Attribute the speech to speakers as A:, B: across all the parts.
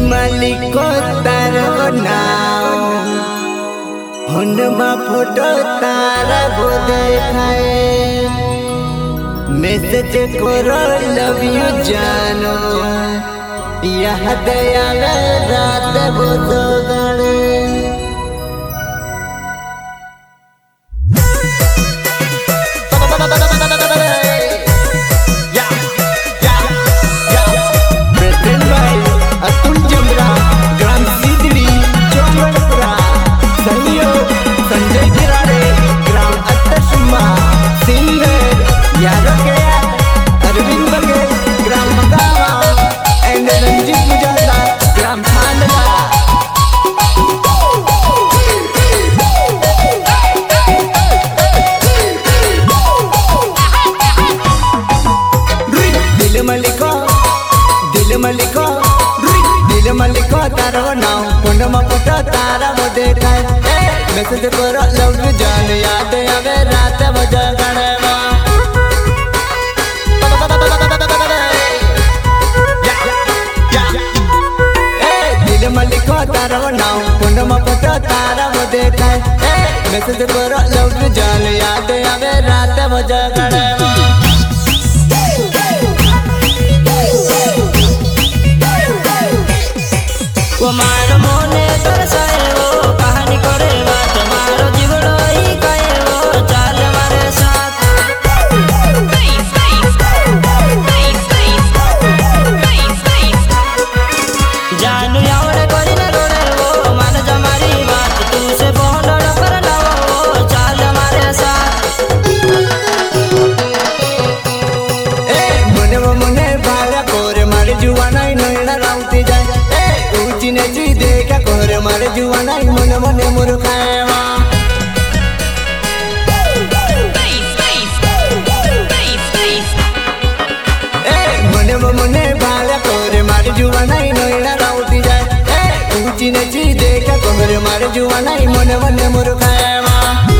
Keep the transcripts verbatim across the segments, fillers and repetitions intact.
A: मालिको तारो नाम होनमा फोटो तारा वो देखाए मैसेज करो लव यू जानो यह दया रात वो तो गणे मलिको दिल मलिको तारो नाम फोनमा फोटो तारा वो देखाए मैसेज करो लव यू जान याद आवे रात बजे गणवा दिल मलिको तारो नाम फोनमा फोटो तारा वो देखाए मैसेज करो लव यू जान याद आवे रात बजे गणवा
B: वो मारो मोने तरसाए वो कहानी करे बात मारो जीवड़ो ही कहे वो चाल मारे साथ जानू यावड़े करी न रोड़े वो मान जा मारी बात तू से बोंडड़ कर लाओ वो चाल मारे साथ
A: ए मने वो मने भाला कोरे मारे जुवाना नैना राउती जाए ने जी देखा कोरे मारे जुवाना मन मन मुर्खाएवा ए मने मने भाला कोरे मारे जुवाना नैना राउती जाए ए ऊंची ने जी देखा कोरे मारे जुवाना मन मन मुर्खाएवा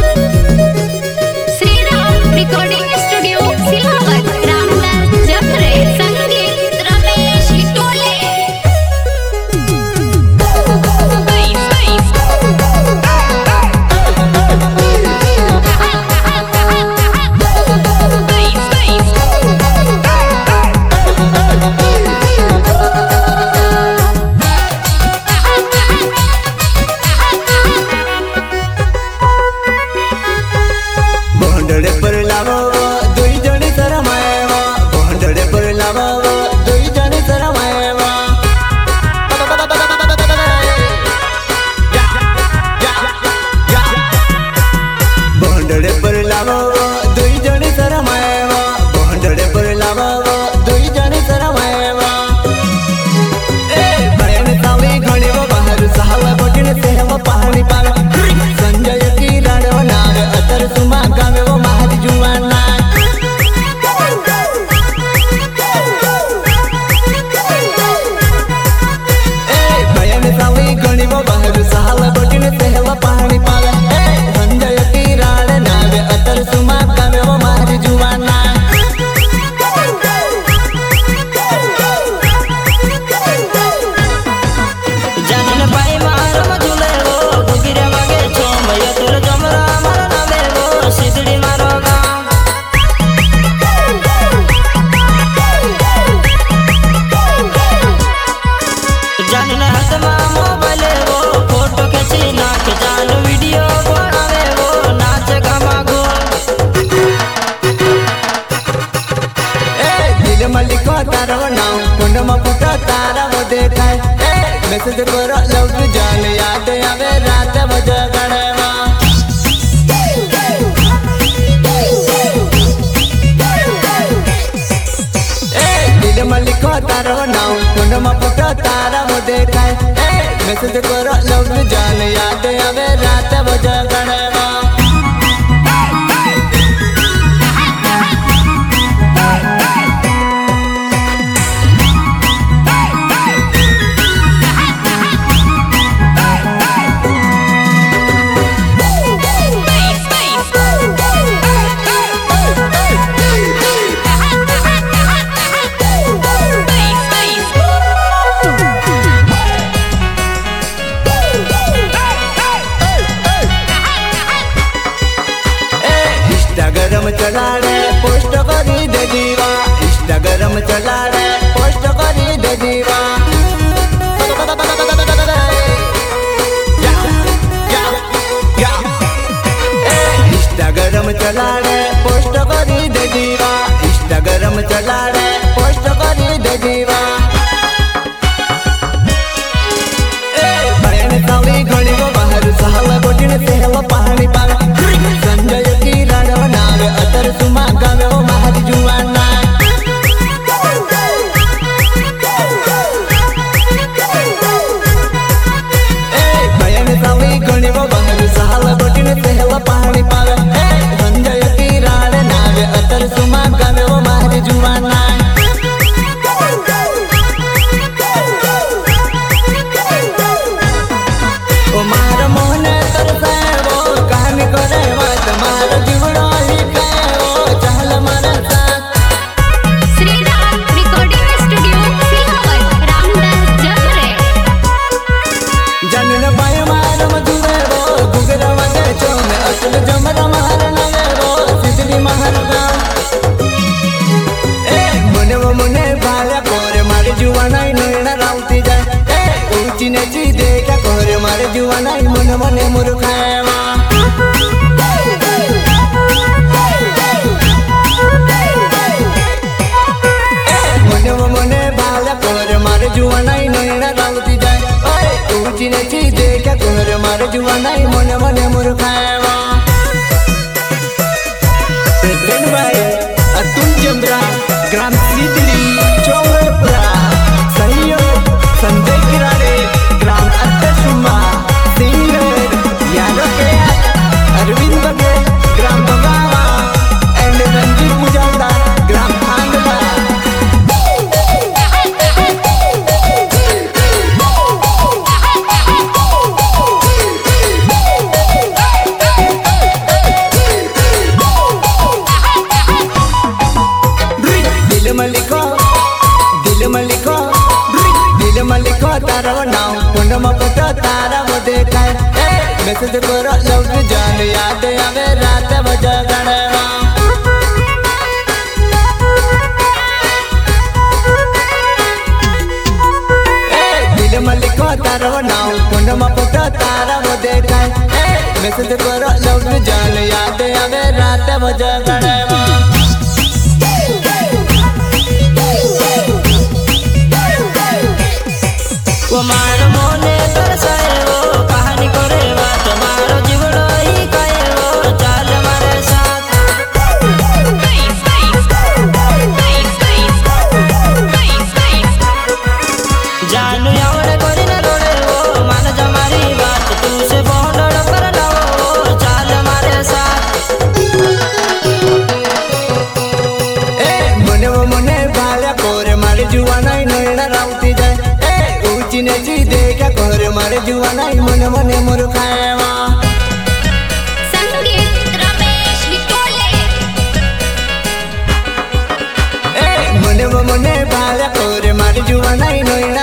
C: श्री राम रिकॉर्डिंग स्टूडियो सिलावत रामलाल जफरे संगीत रमेश टोले
A: मलिको तारो नाम फोनमा फोटो तारा वो देखाए मैसेज करो लव यू जान याद आवे रात बजे गणवा दिल मलिको तारो नाम फोनमा फोटो तारा वो देखाए मैसेज करो लव यू जान याद आवे रात बजे गणवा चला रे पोस्ट करी दे दीवा इंस्टाग्राम चला रे पोस्ट करी दे दीवा इंस्टाग्राम चला रे पोस्ट करी दे दीवा इंस्टाग्राम चला रे पोस्ट करी दे दीवा सावली घणी गो बाहर सहल बोटीन सेहल पाणी पावे संजय की राडव नावे अतर सुमा गावे ओ महारी जुवाना ए बयान सावली घणी गो बाहर सहल बोटीन सेहल पाणी पावे संजय की राड नावे अतर सुमा गावे ओ महारी जुवाना मारे जुवाना मन मने मुर्खावा मने मने बाला कोर मारे जुवाना नैना रावती जाए ओए ऊंची नीची देखा कोर मारे जुवाना मन मने मुर्खावा प्रेजेंट बाय अतुल चंद्रा ग्राम सीतली चौरपुरा सहयोग संजय किराड़े ग्राम अत्तसुमा सिंगर यादव के अरविंद बगे ग्राम बगावा एंड रंजीत मुजालदार ग्राम खांडला दिल में लिखो दिल में लिखो दिल में लिखो तारा नाम पुंड में पटो तारा वो देखाय मैसेज करो लव जान याद आवे रात बजा गणवा दिल में लिखो तारा नाम पुंड में पटो तारा वो देखाय मैसेज करो लव जान याद आवे रात बजा गणवा
B: वो मारो मोने तरसाए वो कहानी करे बात मारो जीवड़ो ही कहे वो चाल मारे साथ जानू यावड़े कोरी न रोड़े वो मान जा मारी बात तू से बोंडड़ कर लो वो चाल मारे साथ
A: ए मने वो मने भाला कोरे मारे जुवाना नैना रावती जाए जी देखा कोर मारे जुवाना मन मने मुर्खावा
C: संगीत रमेश विकोले
A: ए मने मने भाला कोर मारे जुवाना नैना